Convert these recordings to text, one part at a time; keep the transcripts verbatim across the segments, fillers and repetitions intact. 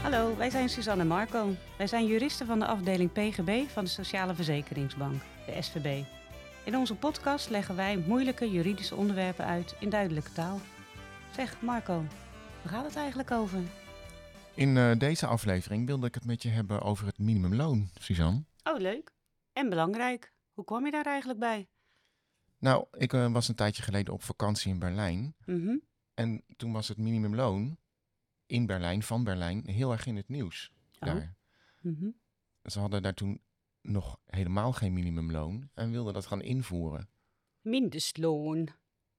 Hallo, wij zijn Suzanne en Marco. Wij zijn juristen van de afdeling P G B van de Sociale Verzekeringsbank, de S V B. In onze podcast leggen wij moeilijke juridische onderwerpen uit in duidelijke taal. Zeg Marco, waar gaat het eigenlijk over? In uh, deze aflevering wilde ik het met je hebben over het minimumloon, Suzanne. Oh, leuk. En belangrijk. Hoe kwam je daar eigenlijk bij? Nou, ik uh, was een tijdje geleden op vakantie in Berlijn. Mm-hmm. En toen was het minimumloon in Berlijn, van Berlijn, heel erg in het nieuws. Oh. Daar. Mm-hmm. Ze hadden daar toen nog helemaal geen minimumloon en wilden dat gaan invoeren. Mindestloon.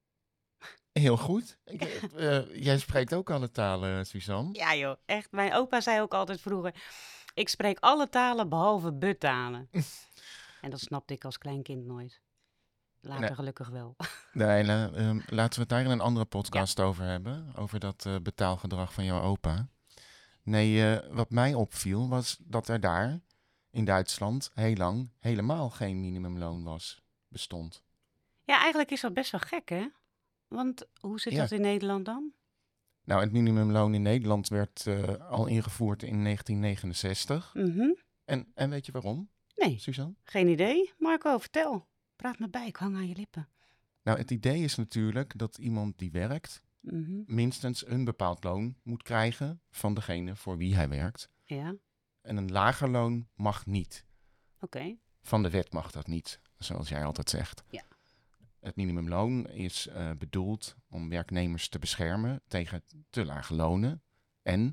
Heel goed. Ik, uh, jij spreekt ook alle talen, Suzanne. Ja joh, echt. Mijn opa zei ook altijd vroeger, ik spreek alle talen behalve buttalen. En dat snapte ik als klein kind nooit. Later Nee. gelukkig wel. Nee, nou, um, laten we het daar in een andere podcast ja. over hebben. Over dat uh, betaalgedrag van jouw opa. Nee, uh, wat mij opviel was dat er daar in Duitsland heel lang helemaal geen minimumloon was, bestond. Ja, eigenlijk is dat best wel gek, hè? Want hoe zit ja. dat in Nederland dan? Nou, het minimumloon in Nederland werd uh, al ingevoerd in negentien negenenzestig. Mm-hmm. En, en weet je waarom? Nee, Suzanne? Geen idee. Marco, vertel. Praat me bij, ik hang aan je lippen. Nou, het idee is natuurlijk dat iemand die werkt Mm-hmm. minstens een bepaald loon moet krijgen van degene voor wie hij werkt. Ja, En een lager loon mag niet. oké. Okay. Van de wet mag dat niet, zoals jij altijd zegt. Ja. Het minimumloon is uh, bedoeld om werknemers te beschermen tegen te lage lonen en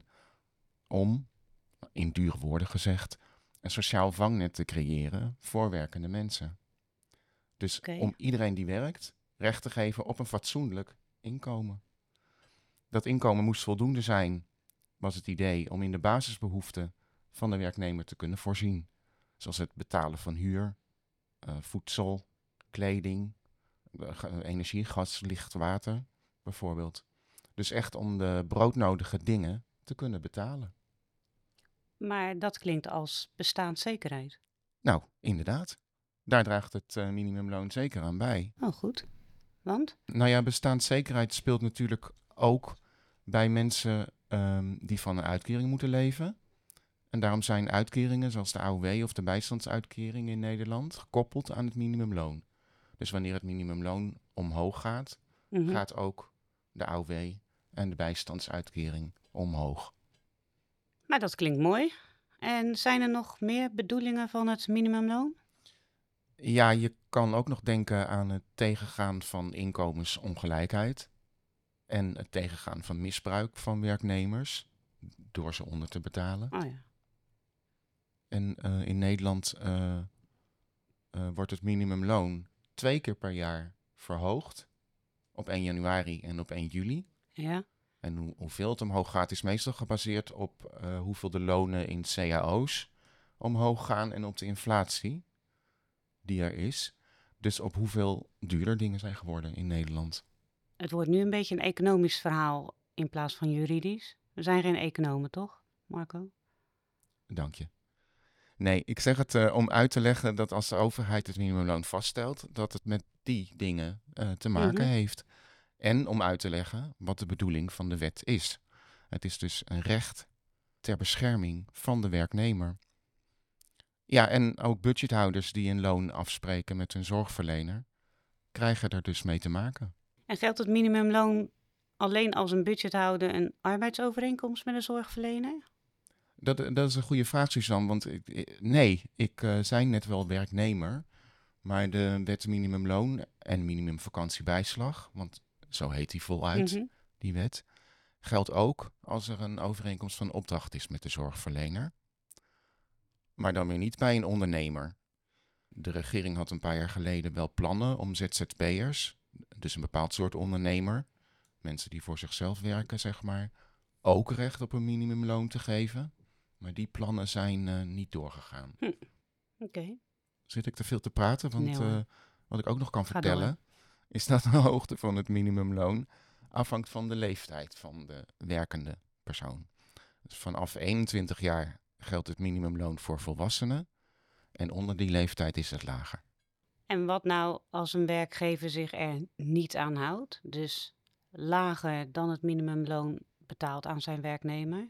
om, in dure woorden gezegd, een sociaal vangnet te creëren voor werkende mensen. Dus okay. om iedereen die werkt recht te geven op een fatsoenlijk inkomen. Dat inkomen moest voldoende zijn, was het idee, om in de basisbehoeften van de werknemer te kunnen voorzien. Zoals het betalen van huur, uh, voedsel, kleding, uh, energie, gas, licht, water, bijvoorbeeld. Dus echt om de broodnodige dingen te kunnen betalen. Maar dat klinkt als bestaanszekerheid. Nou, inderdaad. Daar draagt het uh, minimumloon zeker aan bij. Oh, goed. Want? Nou ja, bestaanszekerheid speelt natuurlijk ook bij mensen um, die van een uitkering moeten leven. En daarom zijn uitkeringen zoals de A O W of de bijstandsuitkering in Nederland gekoppeld aan het minimumloon. Dus wanneer het minimumloon omhoog gaat, Mm-hmm. gaat ook de A O W en de bijstandsuitkering omhoog. Maar dat klinkt mooi. En zijn er nog meer bedoelingen van het minimumloon? Ja, je kan ook nog denken aan het tegengaan van inkomensongelijkheid en het tegengaan van misbruik van werknemers door ze onder te betalen. Oh ja. En uh, in Nederland uh, uh, wordt het minimumloon twee keer per jaar verhoogd. Op één januari en op één juli. Ja. En hoe, hoeveel het omhoog gaat is meestal gebaseerd op uh, hoeveel de lonen in C A O's omhoog gaan en op de inflatie die er is. Dus op hoeveel duurder dingen zijn geworden in Nederland. Het wordt nu een beetje een economisch verhaal in plaats van juridisch. We zijn geen economen, toch, Marco? Dank je. Nee, ik zeg het uh, om uit te leggen dat als de overheid het minimumloon vaststelt, dat het met die dingen uh, te maken Mm-hmm. heeft. En om uit te leggen wat de bedoeling van de wet is. Het is dus een recht ter bescherming van de werknemer. Ja, en ook budgethouders die een loon afspreken met hun zorgverlener, krijgen er dus mee te maken. En geldt het minimumloon alleen als een budgethouder een arbeidsovereenkomst met een zorgverlener? Dat, dat is een goede vraag, Suzanne, want ik, nee, ik uh, zei net wel werknemer, maar de wet minimumloon en minimumvakantiebijslag, want zo heet die voluit, Mm-hmm. die wet, geldt ook als er een overeenkomst van opdracht is met de zorgverlener. Maar dan weer niet bij een ondernemer. De regering had een paar jaar geleden wel plannen om Z Z P'ers, dus een bepaald soort ondernemer, mensen die voor zichzelf werken, zeg maar, ook recht op een minimumloon te geven. Maar die plannen zijn uh, niet doorgegaan. Hm. Oké. Okay. Zit ik te veel te praten? Want nee, uh, wat ik ook nog kan Ga vertellen, door. is dat de hoogte van het minimumloon afhangt van de leeftijd van de werkende persoon. Dus vanaf eenentwintig jaar geldt het minimumloon voor volwassenen en onder die leeftijd is het lager. En wat nou als een werkgever zich er niet aan houdt, dus lager dan het minimumloon betaalt aan zijn werknemer?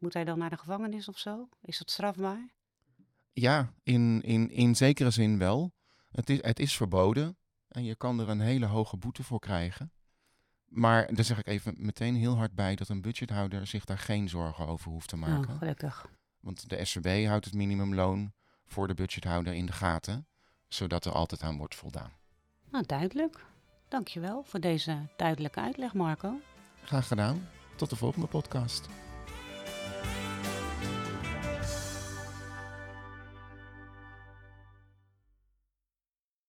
Moet hij dan naar de gevangenis of zo? Is dat strafbaar? Ja, in, in, in zekere zin wel. Het is, het is verboden en je kan er een hele hoge boete voor krijgen. Maar daar zeg ik even meteen heel hard bij dat een budgethouder zich daar geen zorgen over hoeft te maken. Oh, gelukkig. Want de S V B houdt het minimumloon voor de budgethouder in de gaten, zodat er altijd aan wordt voldaan. Nou, duidelijk. Dankjewel voor deze duidelijke uitleg, Marco. Graag gedaan. Tot de volgende podcast.